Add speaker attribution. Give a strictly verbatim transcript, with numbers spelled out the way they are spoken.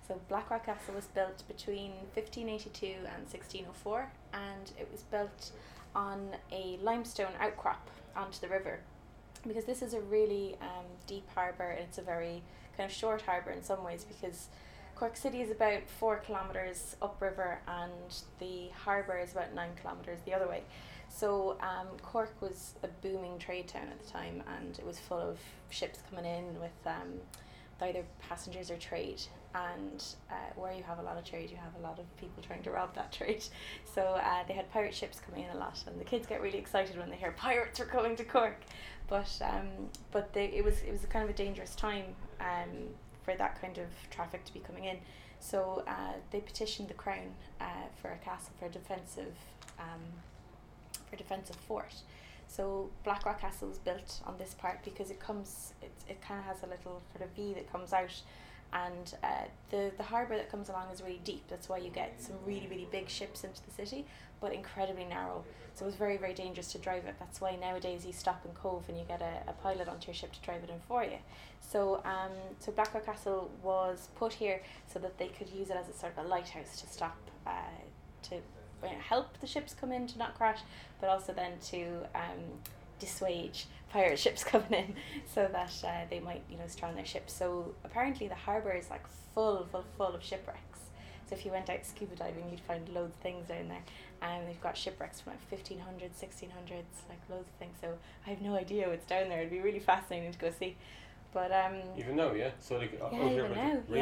Speaker 1: So Blackrock Castle was built between fifteen eighty-two and sixteen oh four, and it was built on a limestone outcrop onto the river, because this is a really um, deep harbour, and it's a very kind of short harbour in some ways, because Cork City is about four kilometres upriver and the harbour is about nine kilometres the other way. So um, Cork was a booming trade town at the time, and it was full of ships coming in with um, either passengers or trade. And uh, where you have a lot of trade, you have a lot of people trying to rob that trade. So uh, they had pirate ships coming in a lot, and the kids get really excited when they hear pirates are coming to Cork. But um, but they, it was it was a kind of a dangerous time um, for that kind of traffic to be coming in. So uh, they petitioned the Crown uh, for a castle, for a defensive um, for a defensive fort. So Blackrock Castle was built on this part because it comes it it kind of has a little sort of V that comes out. And uh, the, the harbour that comes along is really deep. That's why you get some really, really big ships into the city, but incredibly narrow. So it was very, very dangerous to drive it. That's why nowadays you stop in Cove and you get a, a pilot onto your ship to drive it in for you. So um, so Blackrock Castle was put here so that they could use it as a sort of a lighthouse to stop, uh, to uh, help the ships come in to not crash, but also then to um, dissuade pirate ships coming in, so that uh, they might, you know, strand their ships. So apparently the harbour is like full, full, full of shipwrecks. So if you went out scuba diving, you'd find loads of things down there. And they've got shipwrecks from like fifteen hundreds, sixteen hundreds, like loads of things. So I have no idea what's down there. It'd be really fascinating to go see. But um,
Speaker 2: even now, yeah. So like
Speaker 1: yeah,
Speaker 2: out here
Speaker 1: even
Speaker 2: by
Speaker 1: now,
Speaker 2: the
Speaker 1: yeah.